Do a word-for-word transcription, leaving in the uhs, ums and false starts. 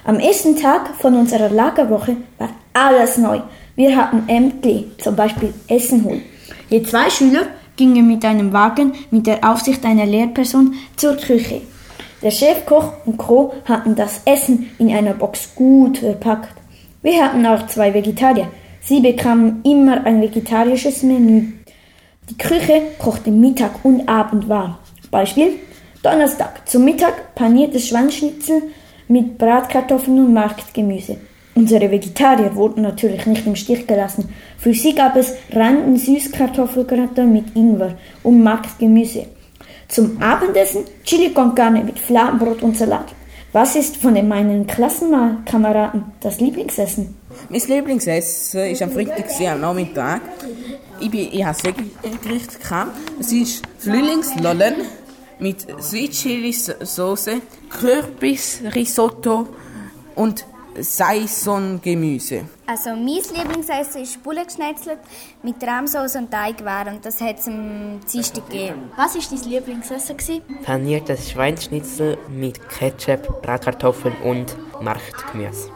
Am ersten Tag von unserer Lagerwoche war alles neu. Wir hatten Ämtli, zum Beispiel Essen holen. Je zwei Schüler gingen mit einem Wagen mit der Aufsicht einer Lehrperson zur Küche. Der Chefkoch und Co. hatten das Essen in einer Box gut verpackt. Wir hatten auch zwei Vegetarier. Sie bekamen immer ein vegetarisches Menü. Die Küche kochte Mittag und Abend warm. Beispiel: Donnerstag zum Mittag paniertes Schweinsschnitzel mit Bratkartoffeln und Marktgemüse. Unsere Vegetarier wurden natürlich nicht im Stich gelassen. Für sie gab es Randen Süßkartoffelgratin mit Ingwer und Marktgemüse. Zum Abendessen Chili con Carne mit Fladenbrot und Salat. Was ist von den meinen Klassenkameraden das Lieblingsessen? Mein Lieblingsessen war am Freitag am Nachmittag. Ich, bin, ich hatte ein Gericht. Es ist Frühlingslollen mit Sweet Chili Soße, Kürbisrisotto und Saison-Gemüse. Also mein Lieblingsessen ist Bulle geschnetzelt mit Rahmsauce und Teigwaren, und das hat es am Dienstag gegeben. Was war dein Lieblingsessen? Paniertes Schweinsschnitzel mit Ketchup, Bratkartoffeln und Marktgemüse.